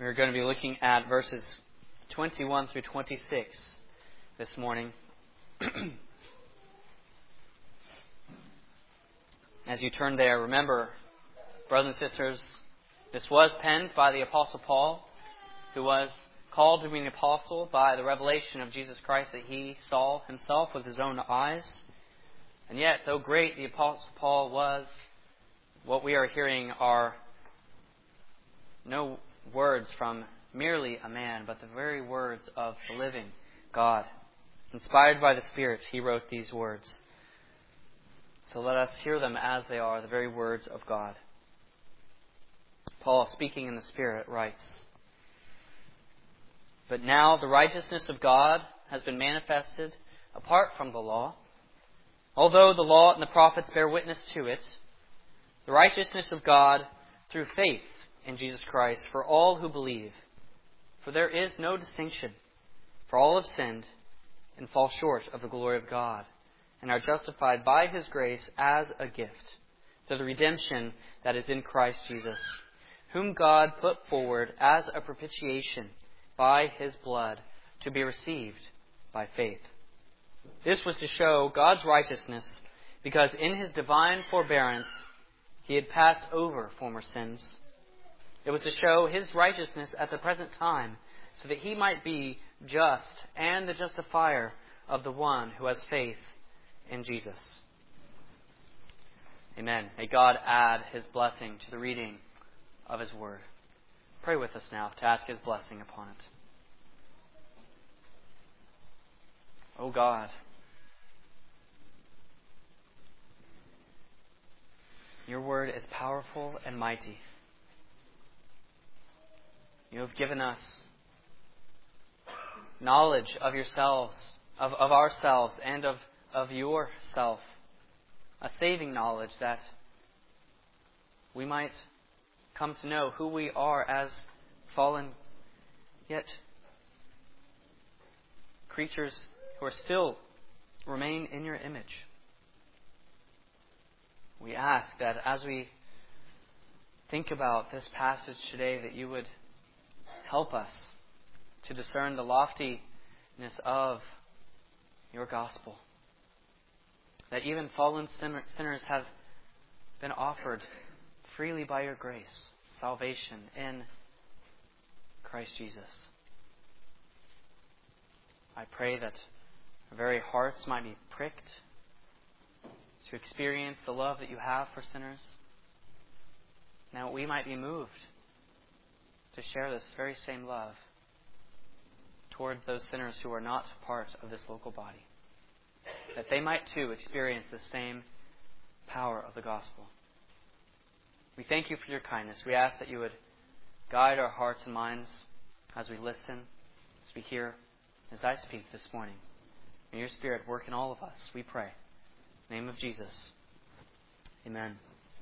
We're going to be looking at verses 21 through 26 this morning. As you turn there, remember, brothers and sisters, this was penned by the Apostle Paul, who was called to be an apostle by the revelation of Jesus Christ that he saw himself with his own eyes. And yet, though great the Apostle Paul was, what we are hearing are no words from merely a man, but the very words of the living God. Inspired by the Spirit, he wrote these words. So let us hear them as they are, the very words of God. Paul, speaking in the Spirit, writes, "But now the righteousness of God has been manifested apart from the law. Although the law and the prophets bear witness to it, the righteousness of God through faith in Jesus Christ for all who believe. For there is no distinction. For all have sinned and fall short of the glory of God, and are justified by His grace as a gift through the redemption that is in Christ Jesus, whom God put forward as a propitiation by His blood to be received by faith. This was to show God's righteousness, because in His divine forbearance He had passed over former sins. It was to show His righteousness at the present time, so that He might be just and the justifier of the one who has faith in Jesus." Amen. May God add His blessing to the reading of His Word. Pray with us now to ask His blessing upon it. O God, Your Word is powerful and mighty. You have given us knowledge of yourselves, of ourselves, and of yourself. A saving knowledge that we might come to know who we are as fallen, yet creatures who are still remain in your image. We ask that as we think about this passage today, that you would help us to discern the loftiness of your gospel. That even fallen sinners have been offered freely by your grace salvation in Christ Jesus. I pray that our very hearts might be pricked to experience the love that you have for sinners. Now we might be moved to share this very same love toward those sinners who are not part of this local body, that they might too experience the same power of the gospel. We thank you for your kindness. We ask that you would guide our hearts and minds as we listen, as we hear, as I speak this morning. May your Spirit work in all of us, we pray. In the name of Jesus. Amen.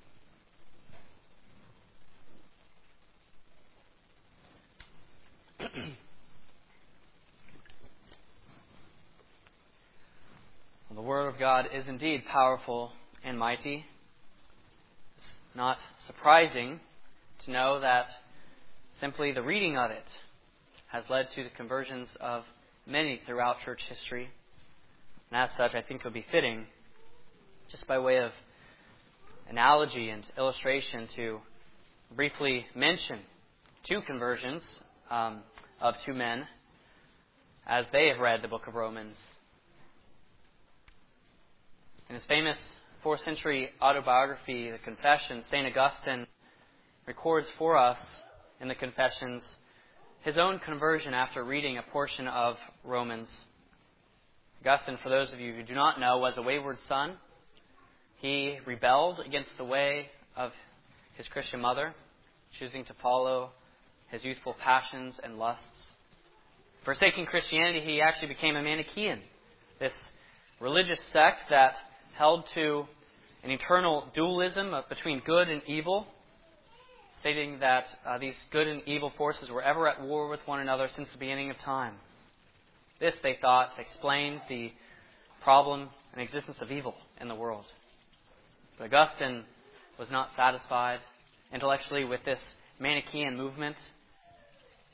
Well, the Word of God is indeed powerful and mighty. It's not surprising to know that simply the reading of it has led to the conversions of many throughout church history. And as such, I think it would be fitting, just by way of analogy and illustration, to briefly mention two conversions of two men as they have read the book of Romans. In his famous 4th century autobiography, The Confessions, St. Augustine records for us in the Confessions his own conversion after reading a portion of Romans. Augustine, for those of you who do not know, was a wayward son. He rebelled against the way of his Christian mother, choosing to follow his youthful passions and lusts. Forsaking Christianity, he actually became a Manichaean, this religious sect that held to an eternal dualism between good and evil, stating that these good and evil forces were ever at war with one another since the beginning of time. This, they thought, explained the problem and existence of evil in the world. But Augustine was not satisfied intellectually with this Manichaean movement.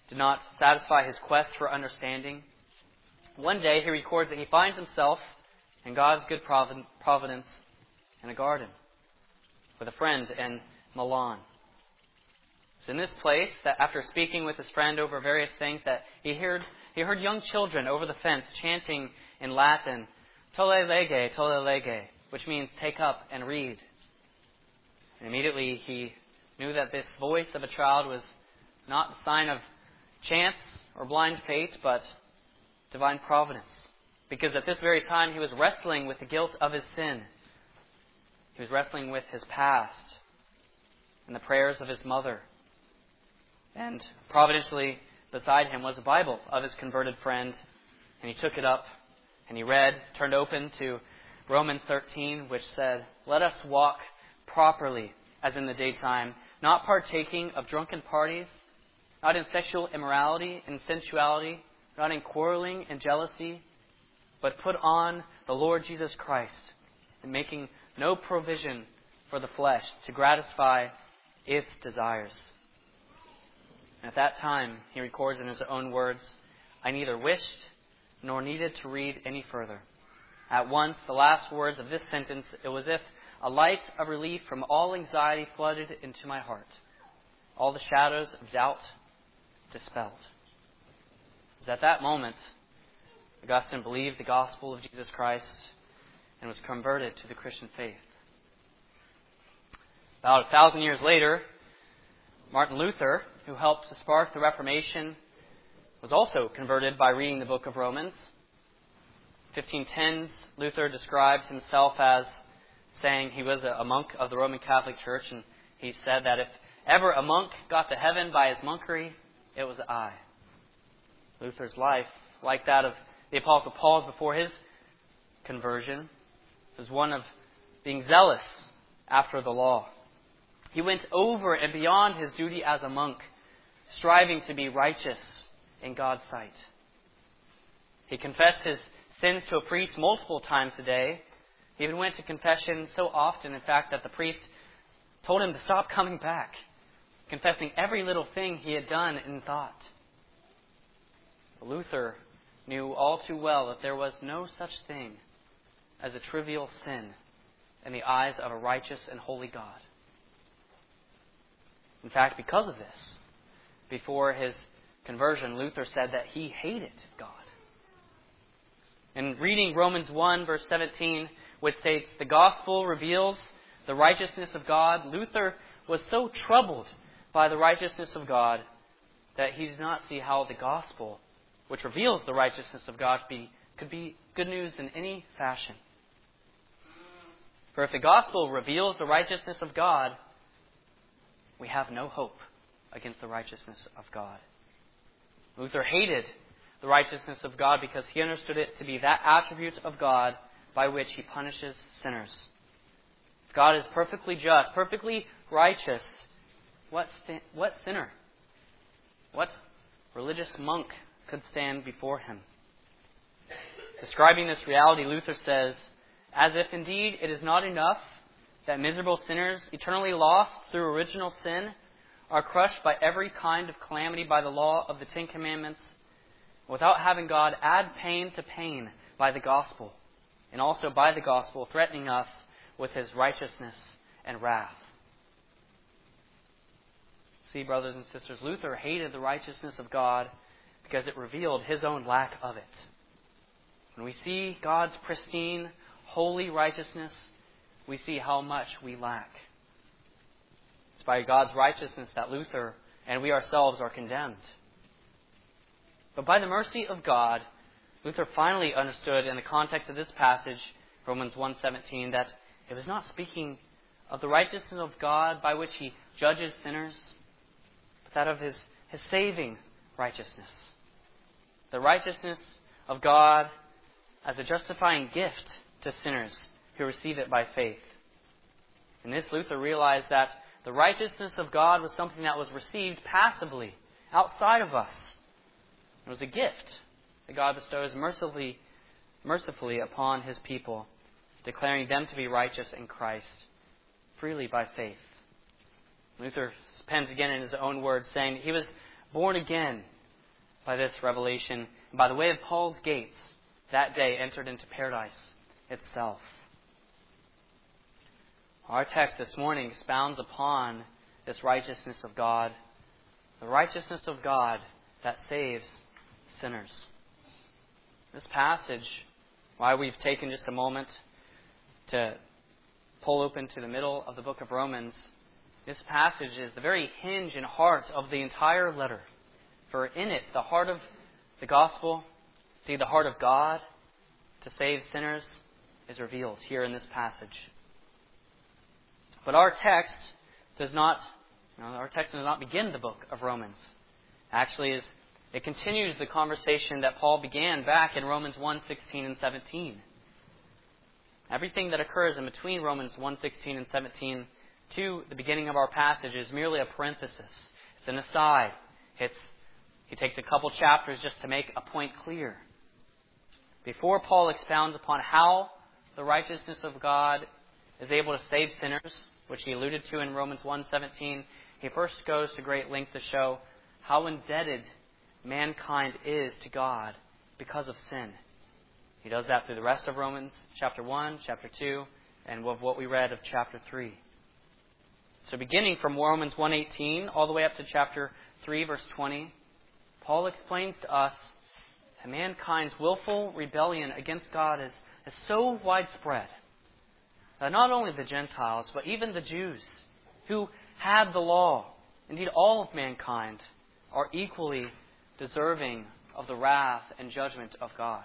did not satisfy his quest for understanding. One day he records that he finds himself in God's good providence in a garden with a friend in Milan. It's in this place that after speaking with his friend over various things that he heard young children over the fence chanting in Latin, "Tolle lege, tolle lege," which means take up and read. And immediately he knew that this voice of a child was not the sign of chance or blind fate, but divine providence. Because at this very time he was wrestling with the guilt of his sin. He was wrestling with his past and the prayers of his mother. And providentially beside him was a Bible of his converted friend. And he took it up and he read, turned open to Romans 13, which said, "Let us walk properly as in the daytime, not partaking of drunken parties, not in sexual immorality and sensuality, not in quarreling and jealousy, but put on the Lord Jesus Christ, and making no provision for the flesh to gratify its desires." At that time, he records in his own words, "I neither wished nor needed to read any further." At once, the last words of this sentence, it was as if a light of relief from all anxiety flooded into my heart. All the shadows of doubt dispelled. It was at that moment Augustine believed the gospel of Jesus Christ and was converted to the Christian faith. About 1,000 years later, Martin Luther, who helped to spark the Reformation, was also converted by reading the book of Romans. 1510s, Luther described himself as saying he was a monk of the Roman Catholic Church, and he said that if ever a monk got to heaven by his monkery, it was I. Luther's life, like that of the Apostle Paul's before his conversion, was one of being zealous after the law. He went over and beyond his duty as a monk, striving to be righteous in God's sight. He confessed his sins to a priest multiple times a day. He even went to confession so often, in fact, that the priest told him to stop coming back, confessing every little thing he had done in thought. Luther knew all too well that there was no such thing as a trivial sin in the eyes of a righteous and holy God. In fact, because of this, before his conversion, Luther said that he hated God. In reading Romans 1, verse 17, which states, "The gospel reveals the righteousness of God," Luther was so troubled by the righteousness of God that he did not see how the gospel, which reveals the righteousness of God, could be good news in any fashion. For if the gospel reveals the righteousness of God, we have no hope against the righteousness of God. Luther hated the righteousness of God because he understood it to be that attribute of God by which he punishes sinners. If God is perfectly just, perfectly righteous, what sinner, what religious monk could stand before him? Describing this reality, Luther says, "As if indeed it is not enough that miserable sinners, eternally lost through original sin, are crushed by every kind of calamity by the law of the Ten Commandments, without having God add pain to pain by the gospel, and also by the gospel threatening us with his righteousness and wrath." See, brothers and sisters, Luther hated the righteousness of God because it revealed his own lack of it. When we see God's pristine, holy righteousness, we see how much we lack. It's by God's righteousness that Luther and we ourselves are condemned. But by the mercy of God, Luther finally understood in the context of this passage, Romans 1:17, that it was not speaking of the righteousness of God by which he judges sinners, but that of his saving righteousness. The righteousness of God as a justifying gift to sinners who receive it by faith. In this, Luther realized that the righteousness of God was something that was received passively, outside of us. It was a gift that God bestows mercifully upon his people, declaring them to be righteous in Christ, freely by faith. Luther pens again in his own words, saying he was born again by this revelation, and by the way of Paul's gates, that day entered into paradise itself. Our text this morning expounds upon this righteousness of God, the righteousness of God that saves sinners. This passage, why we've taken just a moment to pull open to the middle of the book of Romans, this passage is the very hinge and heart of the entire letter. For in it, the heart of the gospel, the heart of God to save sinners, is revealed here in this passage. But our text does not begin the book of Romans. Actually, it continues the conversation that Paul began back in Romans 1:16 and 17. Everything that occurs in between Romans 1:16 and 17 to the beginning of our passage is merely a parenthesis. It's an aside. He takes a couple chapters just to make a point clear. Before Paul expounds upon how the righteousness of God is able to save sinners, which he alluded to in Romans 1:17, he first goes to great length to show how indebted mankind is to God because of sin. He does that through the rest of Romans chapter 1, chapter 2, and of what we read of chapter 3. So beginning from Romans 1:18 all the way up to chapter 3, verse 20, Paul explains to us that mankind's willful rebellion against God is so widespread that not only the Gentiles, but even the Jews who had the law, indeed all of mankind, are equally deserving of the wrath and judgment of God.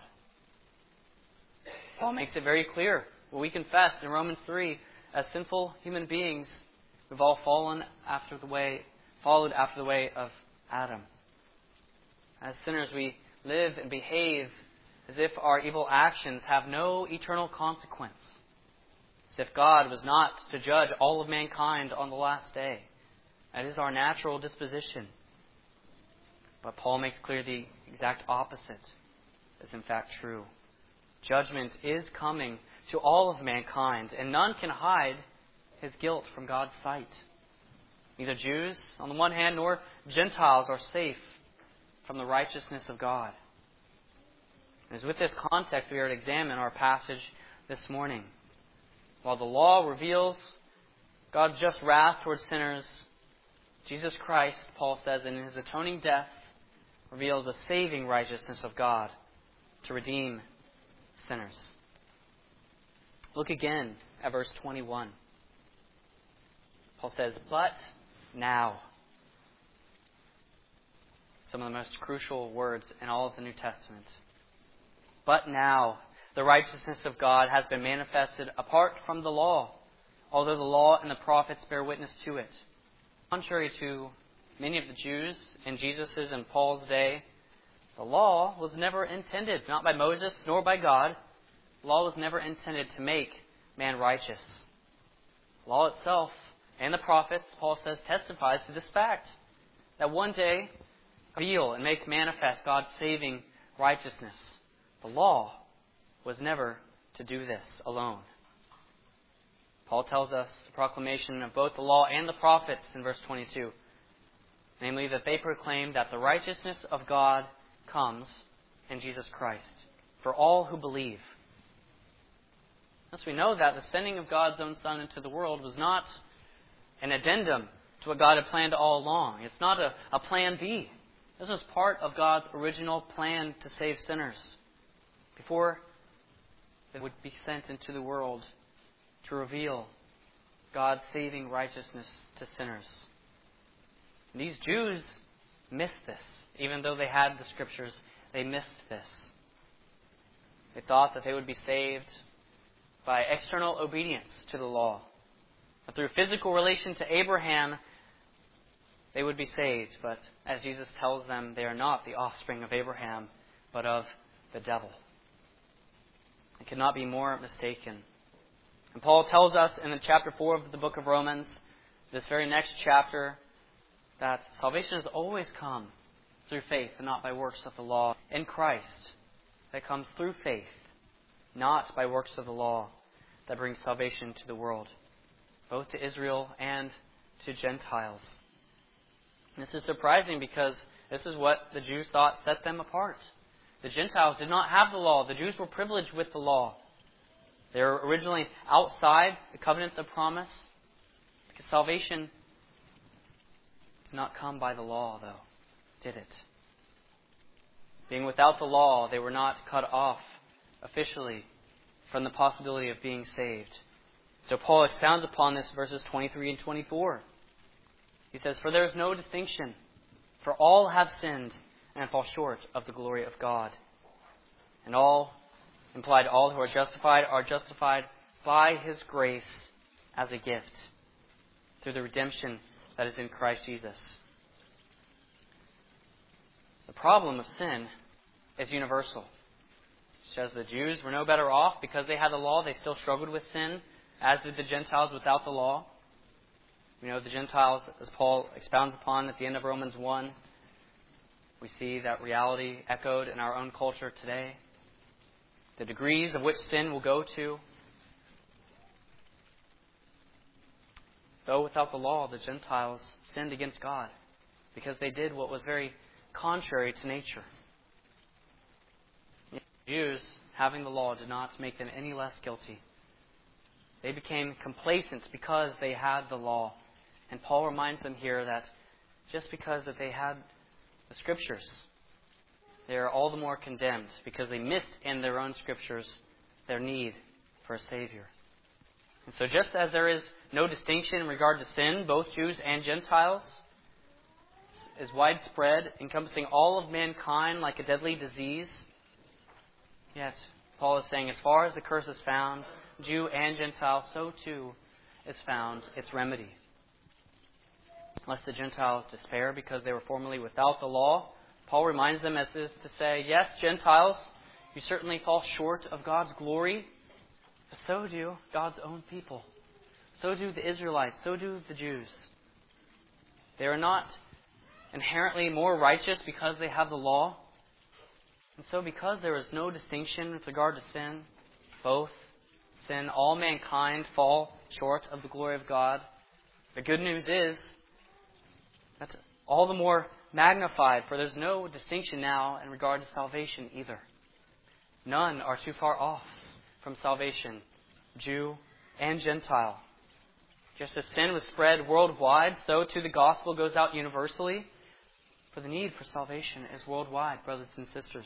Paul makes it very clear. What we confess in Romans 3, as sinful human beings, we've all followed after the way of Adam. As sinners, we live and behave as if our evil actions have no eternal consequence. As if God was not to judge all of mankind on the last day. That is our natural disposition. But Paul makes clear the exact opposite is in fact true. Judgment is coming to all of mankind, and none can hide his guilt from God's sight. Neither Jews, on the one hand, nor Gentiles are safe from the righteousness of God. It is with this context we are to examine our passage this morning. While the law reveals God's just wrath towards sinners, Jesus Christ, Paul says, in his atoning death, reveals the saving righteousness of God to redeem sinners. Look again at verse 21. Paul says, "But now." Some of the most crucial words in all of the New Testament. "But now the righteousness of God has been manifested apart from the law, although the law and the prophets bear witness to it." Contrary to many of the Jews in Jesus' and Paul's day, the law was never intended, not by Moses nor by God, the law was never intended to make man righteous. The law itself and the prophets, Paul says, testifies to this fact, that one day reveal and make manifest God's saving righteousness. The law was never to do this alone. Paul tells us the proclamation of both the law and the prophets in verse 22, namely that they proclaim that the righteousness of God comes in Jesus Christ for all who believe. Thus we know that the sending of God's own Son into the world was not an addendum to what God had planned all along. It's not a plan B. This was part of God's original plan to save sinners before they would be sent into the world to reveal God's saving righteousness to sinners. And these Jews missed this. Even though they had the Scriptures, they missed this. They thought that they would be saved by external obedience to the law. That through physical relation to Abraham, they would be saved. But as Jesus tells them, they are not the offspring of Abraham, but of the devil. It could not be more mistaken. And Paul tells us in chapter 4 of the book of Romans, this very next chapter, that salvation has always come through faith and not by works of the law. In Christ, that comes through faith, not by works of the law, that brings salvation to the world, both to Israel and to Gentiles. This is surprising because This is what the Jews thought set them apart. The Gentiles did not have the law. The Jews were privileged with the law. They were originally outside the covenants of promise, because salvation did not come by the law, though, did it? Being without the law, they were not cut off officially from the possibility of being saved. So Paul expounds upon this, verses 23 and 24. He says, "For there is no distinction, for all have sinned and fall short of the glory of God." And all, implied all who are justified by His grace as a gift, through the redemption that is in Christ Jesus. The problem of sin is universal. Just as the Jews were no better off because they had the law, they still struggled with sin, as did the Gentiles without the law. We know the Gentiles, as Paul expounds upon at the end of Romans 1, we see that reality echoed in our own culture today. The degrees of which sin will go to. Though without the law, the Gentiles sinned against God because they did what was very contrary to nature. The Jews, having the law, did not make them any less guilty. They became complacent because they had the law. And Paul reminds them here that just because that they had the Scriptures, they are all the more condemned because they missed in their own Scriptures their need for a Savior. And so just as there is no distinction in regard to sin, both Jews and Gentiles, is widespread, encompassing all of mankind like a deadly disease, yet Paul is saying as far as the curse is found, Jew and Gentile, so too is found its remedy. Lest the Gentiles despair because they were formerly without the law, Paul reminds them as if to say, yes, Gentiles, you certainly fall short of God's glory, but so do God's own people. So do the Israelites, so do the Jews. They are not inherently more righteous because they have the law. And so because there is no distinction with regard to sin, both sin, all mankind fall short of the glory of God. The good news is that's all the more magnified, for there's no distinction now in regard to salvation either. None are too far off from salvation, Jew and Gentile. Just as sin was spread worldwide, so too the gospel goes out universally. For the need for salvation is worldwide, brothers and sisters.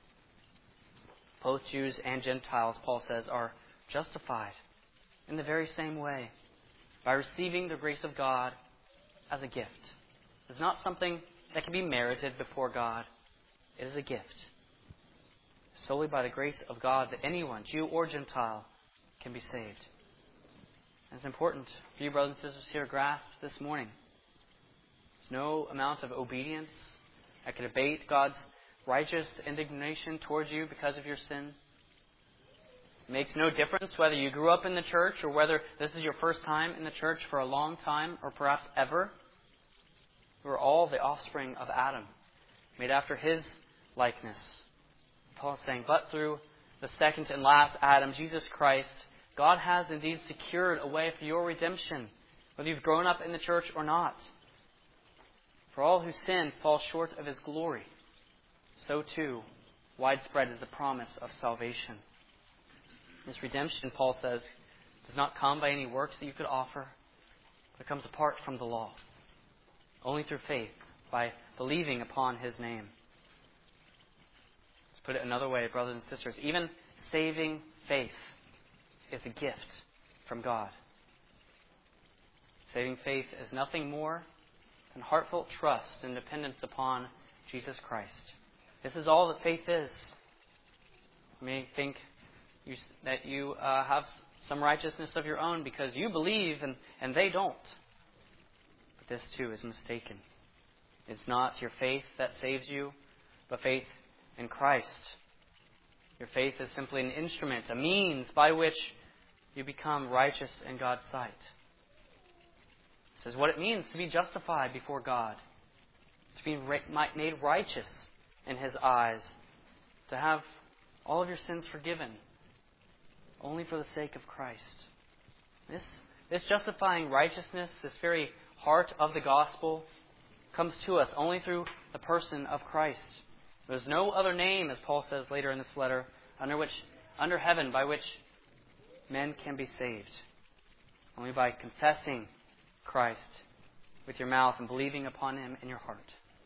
Both Jews and Gentiles, Paul says, are justified in the very same way by receiving the grace of God as a gift. It's not something that can be merited before God. It is a gift. Solely by the grace of God that anyone, Jew or Gentile, can be saved. And it's important for you, brothers and sisters, here to grasp this morning. There's no amount of obedience that can abate God's righteous indignation towards you because of your sin. It makes no difference whether you grew up in the church or whether this is your first time in the church for a long time or perhaps ever. We're all the offspring of Adam, made after his likeness. Paul is saying, but through the second and last Adam, Jesus Christ, God has indeed secured a way for your redemption, whether you've grown up in the church or not. For all who sin fall short of His glory. So too, widespread is the promise of salvation. This redemption, Paul says, does not come by any works that you could offer, but it comes apart from the law. Only through faith, by believing upon His name. Let's put it another way, brothers and sisters. Even saving faith is a gift from God. Saving faith is nothing more than heartfelt trust and dependence upon Jesus Christ. This is all that faith is. You may think that you have some righteousness of your own because you believe and they don't. But this too is mistaken. It's not your faith that saves you, but faith in Christ. Your faith is simply an instrument, a means by which you become righteous in God's sight. This is what it means to be justified before God, to be made righteous in His eyes, to have all of your sins forgiven, only for the sake of Christ. This justifying righteousness, this very heart of the gospel, comes to us only through the person of Christ. There's no other name, as Paul says later in this letter, under heaven by which men can be saved. Only by confessing Christ with your mouth and believing upon Him in your heart.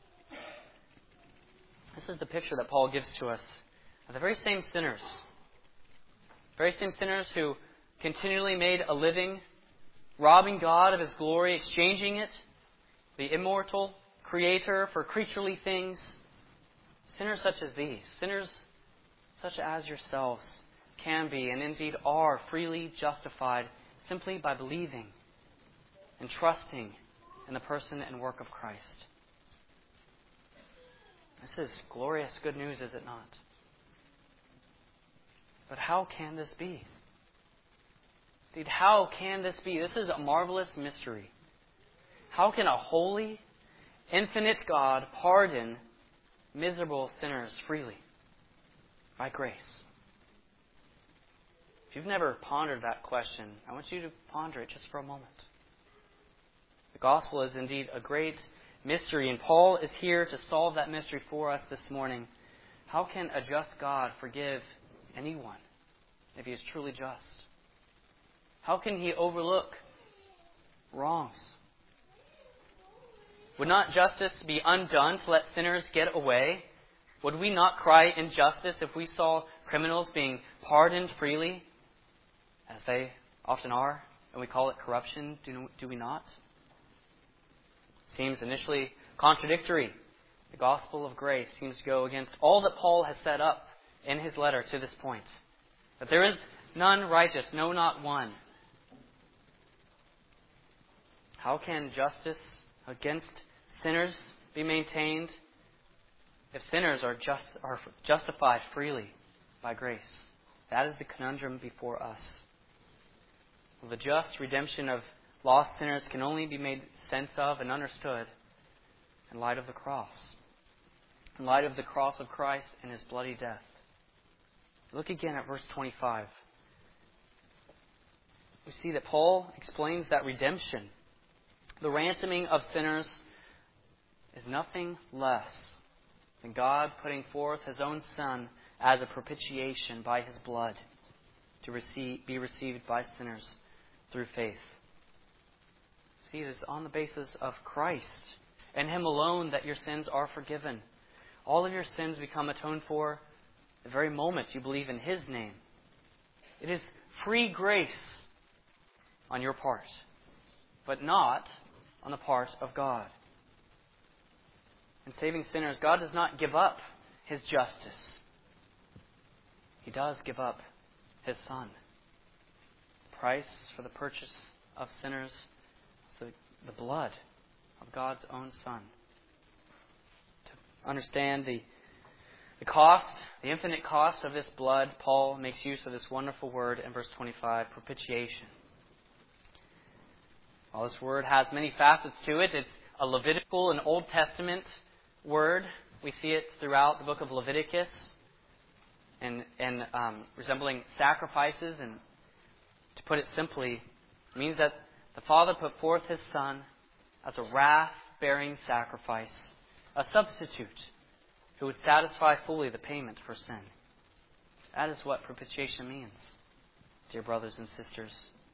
This is the picture that Paul gives to us of the very same sinners. Very same sinners who continually made a living, robbing God of His glory, exchanging it, the immortal Creator, for creaturely things. Sinners such as these, sinners such as yourselves, can be and indeed are freely justified simply by believing and trusting in the person and work of Christ. This is glorious good news, is it not? But how can this be? Indeed, how can this be? This is a marvelous mystery. How can a holy, infinite God pardon miserable sinners freely? By grace. If you've never pondered that question, I want you to ponder it just for a moment. The gospel is indeed a great mystery, and Paul is here to solve that mystery for us this morning. How can a just God forgive anyone if He is truly just? How can He overlook wrongs? Would not justice be undone to let sinners get away? Would we not cry injustice if we saw criminals being pardoned freely, as they often are, and we call it corruption, do we not? Seems initially contradictory. The gospel of grace seems to go against all that Paul has set up in his letter to this point. That there is none righteous, no, not one. How can justice against sinners be maintained if sinners are justified freely by grace? That is the conundrum before us. The just redemption of lost sinners can only be made sense of and understood in light of the cross. In light of the cross of Christ and His bloody death. Look again at verse 25. We see that Paul explains that redemption, the ransoming of sinners, is nothing less than God putting forth His own Son as a propitiation by His blood to be received by sinners through faith. See, it is on the basis of Christ and Him alone that your sins are forgiven. All of your sins become atoned for the very moment you believe in His name. It is free grace on your part, but not on the part of God. In saving sinners, God does not give up His justice. He does give up His Son. The price for the purchase of sinners is the blood of God's own Son. To understand the cost, the infinite cost of this blood, Paul makes use of this wonderful word in verse 25, propitiation. While this word has many facets to it, it's a Levitical and Old Testament word. We see it throughout the book of Leviticus and resembling sacrifices. And to put it simply, it means that the Father put forth His Son as a wrath-bearing sacrifice, a substitute who would satisfy fully the payment for sin. That is what propitiation means, dear brothers and sisters.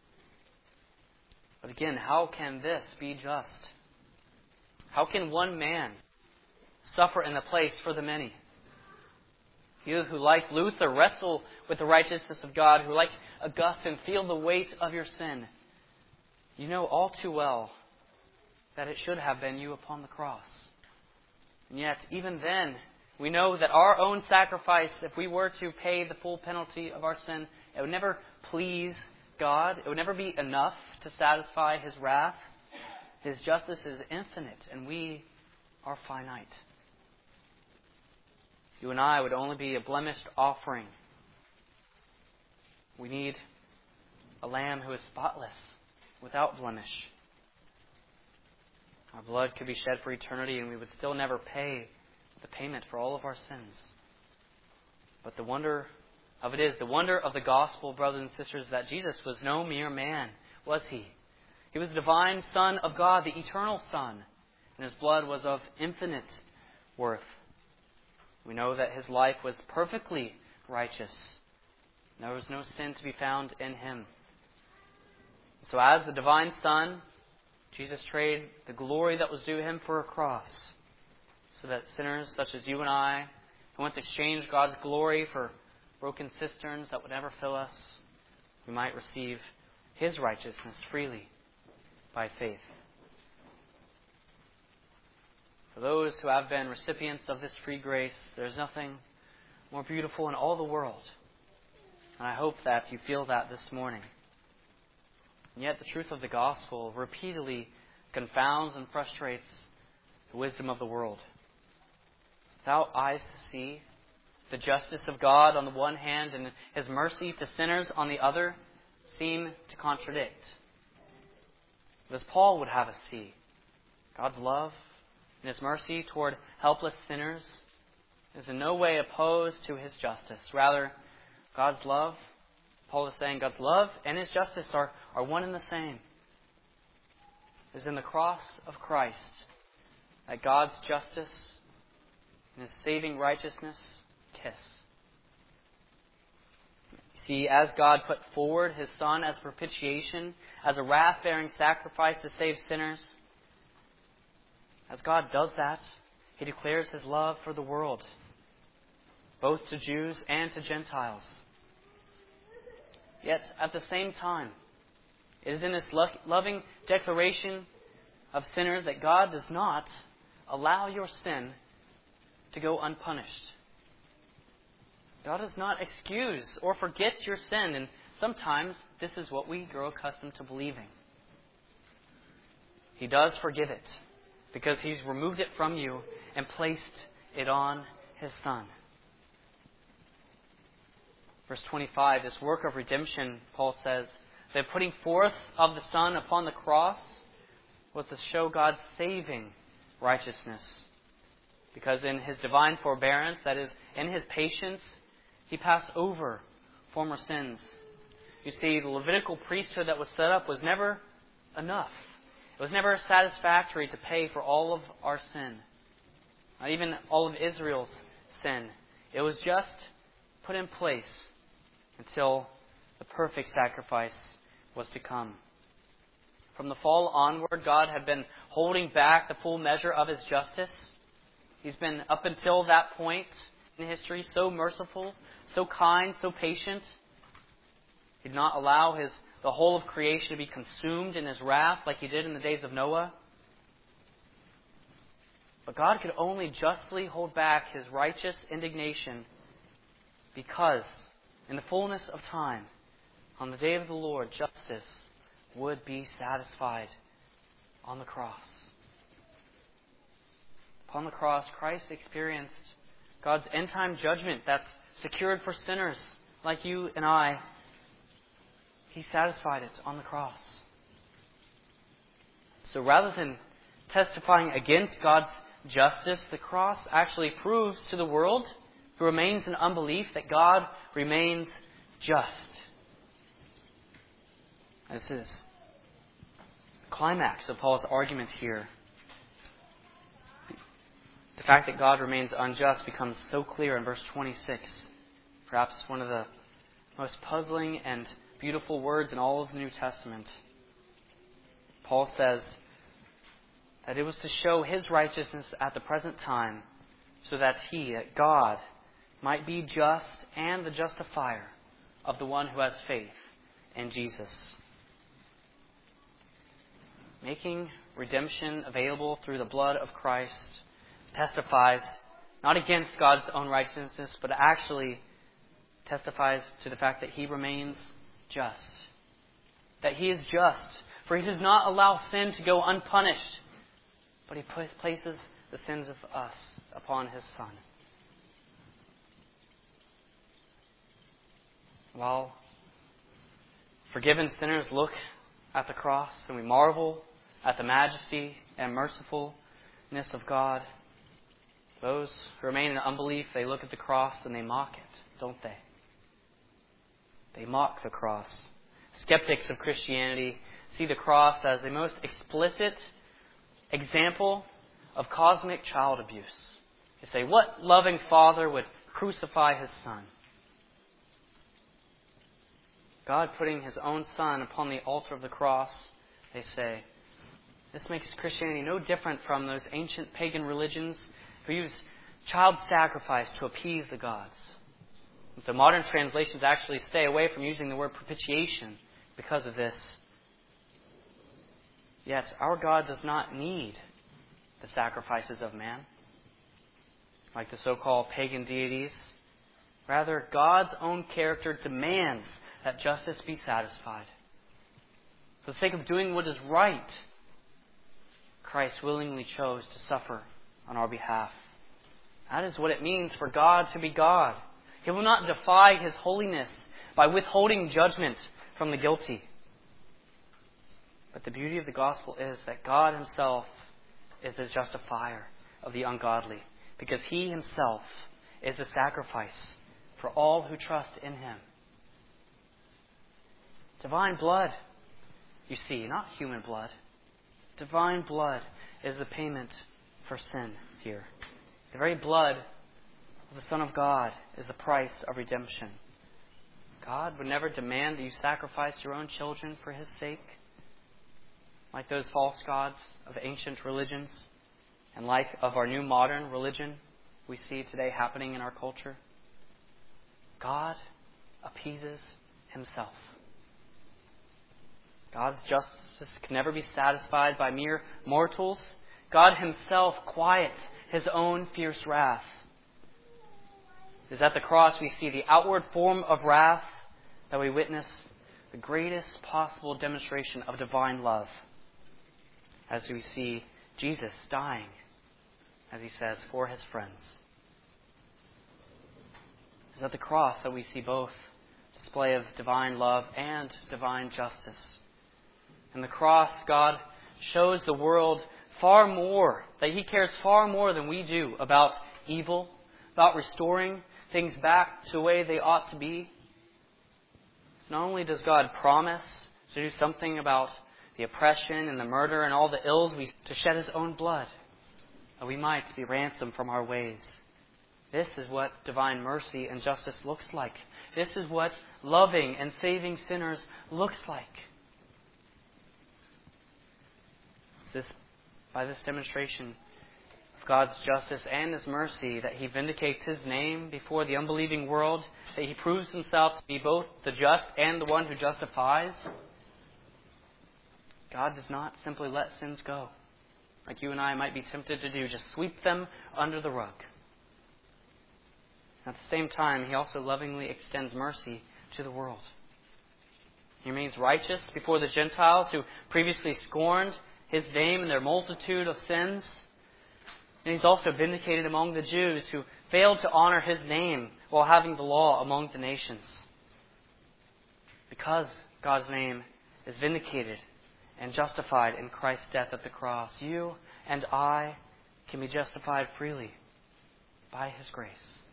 But again, how can this be just? How can one man suffer in the place for the many? You who, like Luther, wrestle with the righteousness of God, who, like Augustine, feel the weight of your sin, you know all too well that it should have been you upon the cross. And yet, even then, we know that our own sacrifice, if we were to pay the full penalty of our sin, it would never please God. It would never be enough to satisfy His wrath. His justice is infinite, and we are finite. You and I would only be a blemished offering. We need a lamb who is spotless, without blemish. Our blood could be shed for eternity, and we would still never pay the payment for all of our sins. But the wonder of it is, the wonder of the gospel, brothers and sisters, that Jesus was no mere man, was He? He was the divine Son of God, the eternal Son, and His blood was of infinite worth. We know that His life was perfectly righteous. There was no sin to be found in Him. So as the divine Son, Jesus traded the glory that was due Him for a cross, so that sinners such as you and I, who once exchanged God's glory for broken cisterns that would never fill us, we might receive His righteousness freely by faith. For those who have been recipients of this free grace, there is nothing more beautiful in all the world. And I hope that you feel that this morning. And yet the truth of the gospel repeatedly confounds and frustrates the wisdom of the world. Without eyes to see, the justice of God on the one hand and His mercy to sinners on the other seem to contradict. But as Paul would have us see, God's love and His mercy toward helpless sinners is in no way opposed to His justice. Rather, God's love, Paul is saying, God's love and His justice are one and the same. It is in the cross of Christ that God's justice and His saving righteousness kiss. You see, as God put forward His Son as propitiation, as a wrath-bearing sacrifice to save sinners, as God does that, He declares His love for the world, both to Jews and to Gentiles. Yet, at the same time, it is in this loving declaration of sinners that God does not allow your sin to go unpunished. God does not excuse or forget your sin, and sometimes this is what we grow accustomed to believing. He does forgive it, because He's removed it from you and placed it on His Son. Verse 25, this work of redemption, Paul says, the putting forth of the Son upon the cross was to show God's saving righteousness. Because in His divine forbearance, that is, in His patience, He passed over former sins. You see, the Levitical priesthood that was set up was never enough. It was never satisfactory to pay for all of our sin. Not even all of Israel's sin. It was just put in place until the perfect sacrifice was to come. From the fall onward, God had been holding back the full measure of His justice. He's been, up until that point in history, so merciful, so kind, so patient. He did not allow the whole of creation to be consumed in His wrath like He did in the days of Noah. But God could only justly hold back His righteous indignation because, in the fullness of time, on the day of the Lord, justice would be satisfied on the cross. Upon the cross, Christ experienced God's end-time judgment that's secured for sinners like you and I. He satisfied it on the cross. So rather than testifying against God's justice, the cross actually proves to the world who remains in unbelief that God remains just. This is the climax of Paul's argument here. The fact that God remains unjust becomes so clear in verse 26. Perhaps one of the most puzzling and beautiful words in all of the New Testament. Paul says that it was to show His righteousness at the present time, so that God, might be just and the justifier of the one who has faith in Jesus. Making redemption available through the blood of Christ testifies not against God's own righteousness, but actually testifies to the fact that He remains just. That He is just, for He does not allow sin to go unpunished, but He places the sins of us upon His Son. While forgiven sinners look at the cross and we marvel at the majesty and mercifulness of God, those who remain in unbelief, they look at the cross and they mock it, don't they? They mock the cross. Skeptics of Christianity see the cross as the most explicit example of cosmic child abuse. You say, what loving father would crucify his son? God putting his own son upon the altar of the cross, they say. This makes Christianity no different from those ancient pagan religions who use child sacrifice to appease the gods. And so modern translations actually stay away from using the word propitiation because of this. Yes, our God does not need the sacrifices of man, like the so-called pagan deities. Rather, God's own character demands that justice be satisfied. For the sake of doing what is right, Christ willingly chose to suffer on our behalf. That is what it means for God to be God. He will not defy His holiness by withholding judgment from the guilty. But the beauty of the gospel is that God Himself is the justifier of the ungodly, because He Himself is the sacrifice for all who trust in Him. Divine blood, you see, not human blood. Divine blood is the payment for sin here. The very blood of the Son of God is the price of redemption. God would never demand that you sacrifice your own children for His sake, like those false gods of ancient religions, and like of our new modern religion we see today happening in our culture. God appeases Himself. God's justice can never be satisfied by mere mortals. God Himself quiets His own fierce wrath. It is at the cross we see the outward form of wrath that we witness the greatest possible demonstration of divine love, as we see Jesus dying, as He says, for His friends. It is at the cross that we see both display of divine love and divine justice. In the cross, God shows the world far more, that He cares far more than we do about evil, about restoring things back to the way they ought to be. Not only does God promise to do something about the oppression and the murder and all the ills, to shed His own blood, that we might be ransomed from our ways. This is what divine mercy and justice looks like. This is what loving and saving sinners looks like. By this demonstration of God's justice and His mercy, that He vindicates His name before the unbelieving world, that He proves Himself to be both the just and the one who justifies. God does not simply let sins go, like you and I might be tempted to do, just sweep them under the rug. At the same time, He also lovingly extends mercy to the world. He remains righteous before the Gentiles who previously scorned His name and their multitude of sins. And He's also vindicated among the Jews who failed to honor His name while having the law among the nations. Because God's name is vindicated and justified in Christ's death at the cross, you and I can be justified freely by His grace.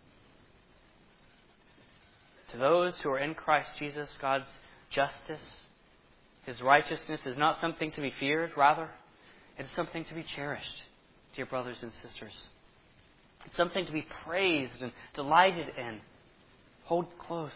To those who are in Christ Jesus, God's justice, His righteousness is not something to be feared. Rather, it's something to be cherished, dear brothers and sisters. It's something to be praised and delighted in. Hold close.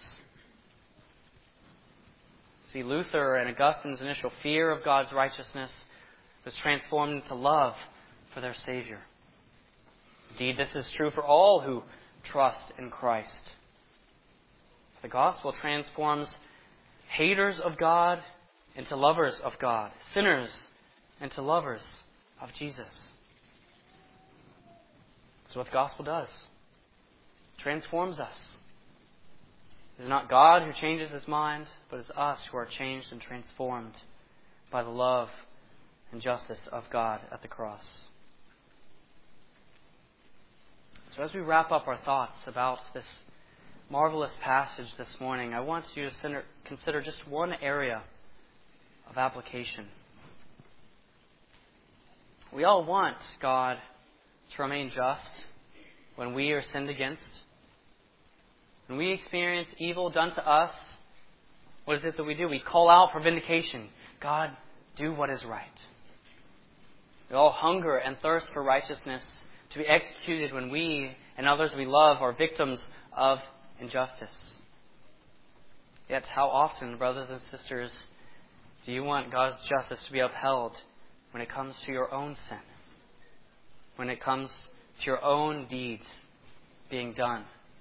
See, Luther and Augustine's initial fear of God's righteousness was transformed into love for their Savior. Indeed, this is true for all who trust in Christ. The gospel transforms haters of God into lovers of God, sinners into lovers of Jesus. That's what the gospel does. It transforms us. It is not God who changes His mind, but it is us who are changed and transformed by the love and justice of God at the cross. So as we wrap up our thoughts about this marvelous passage this morning, I want you to consider just one area of application. We all want God to remain just when we are sinned against. When we experience evil done to us, what is it that we do? We call out for vindication. God, do what is right. We all hunger and thirst for righteousness to be executed when we and others we love are victims of injustice. Yet how often, brothers and sisters, do you want God's justice to be upheld when it comes to your own sin? When it comes to your own deeds being done?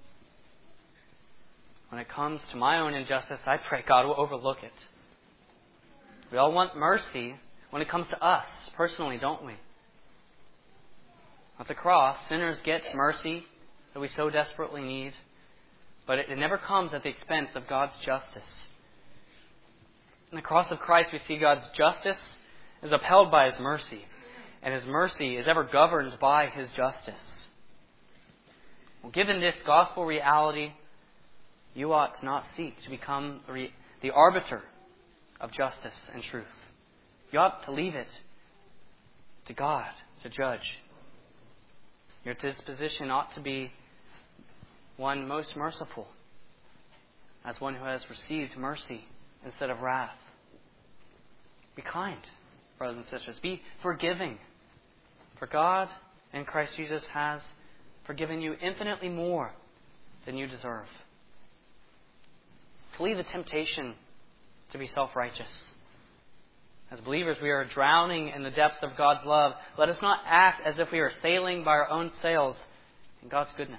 When it comes to my own injustice, I pray God will overlook it. We all want mercy when it comes to us personally, don't we? At the cross, sinners get mercy that we so desperately need, but it never comes at the expense of God's justice. In the cross of Christ, we see God's justice is upheld by His mercy, and His mercy is ever governed by His justice. Well, given this gospel reality, you ought not seek to become the arbiter of justice and truth. You ought to leave it to God to judge. Your disposition ought to be one most merciful, as one who has received mercy instead of wrath. Be kind, brothers and sisters. Be forgiving. For God in Christ Jesus has forgiven you infinitely more than you deserve. Flee the temptation to be self-righteous. As believers, we are drowning in the depths of God's love. Let us not act as if we are sailing by our own sails in God's goodness.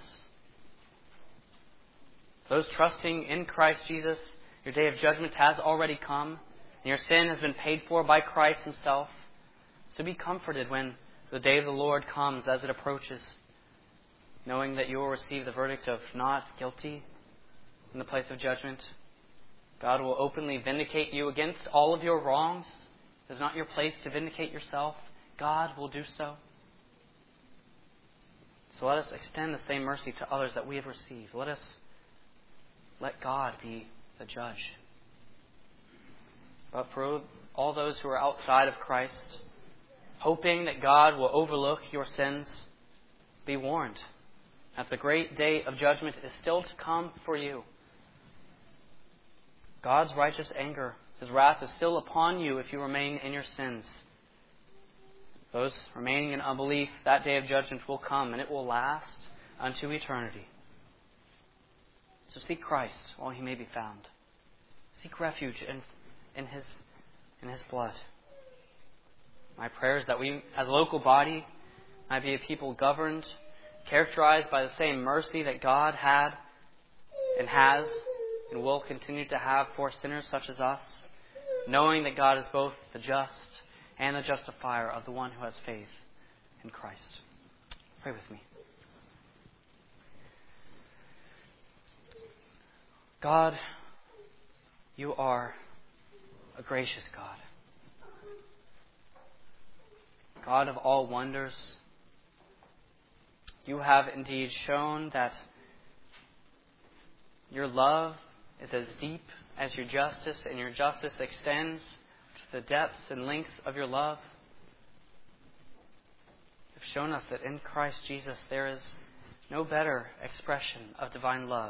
Those trusting in Christ Jesus, your day of judgment has already come, and your sin has been paid for by Christ Himself. So be comforted when the day of the Lord comes as it approaches, knowing that you will receive the verdict of not guilty in the place of judgment. God will openly vindicate you against all of your wrongs. It is not your place to vindicate yourself. God will do so. So let us extend the same mercy to others that we have received. Let God be the judge. But for all those who are outside of Christ, hoping that God will overlook your sins, be warned that the great day of judgment is still to come for you. God's righteous anger, His wrath is still upon you if you remain in your sins. Those remaining in unbelief, that day of judgment will come, and it will last unto eternity. So seek Christ while He may be found. Seek refuge in His blood. My prayer is that we, as a local body, might be a people governed, characterized by the same mercy that God had and has and will continue to have for sinners such as us, knowing that God is both the just and the justifier of the one who has faith in Christ. Pray with me. God, You are a gracious God. God of all wonders, You have indeed shown that Your love is as deep as Your justice, and Your justice extends to the depths and lengths of Your love. You've shown us that in Christ Jesus there is no better expression of divine love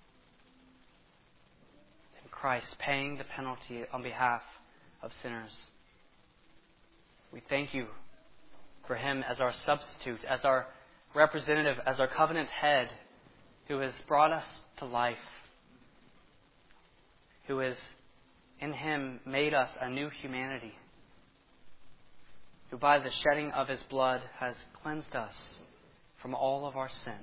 than Christ paying the penalty on behalf of sinners. We thank You for Him as our substitute, as our representative, as our covenant head, who has brought us to life, who has in Him made us a new humanity, who by the shedding of His blood has cleansed us from all of our sin.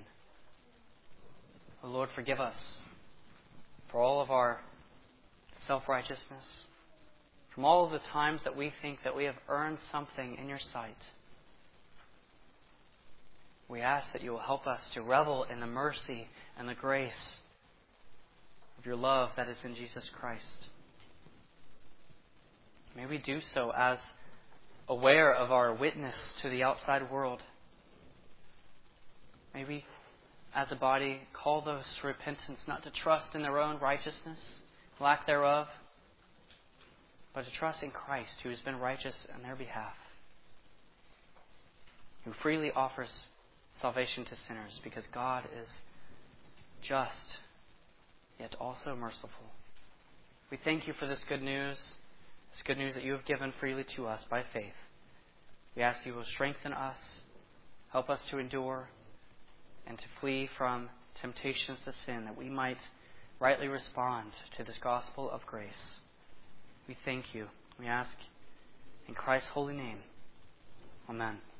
O Lord, forgive us for all of our self-righteousness, from all of the times that we think that we have earned something in Your sight. We ask that You will help us to revel in the mercy and the grace of Your love that is in Jesus Christ. May we do so as aware of our witness to the outside world. May we, as a body, call those to repentance, not to trust in their own righteousness, lack thereof, but to trust in Christ, who has been righteous on their behalf, who freely offers salvation to sinners, because God is just, yet also merciful. We thank You for this good news that You have given freely to us by faith. We ask you will strengthen us, help us to endure, and to flee from temptations to sin, that we might rightly respond to this gospel of grace. We thank you. We ask in Christ's holy name. Amen.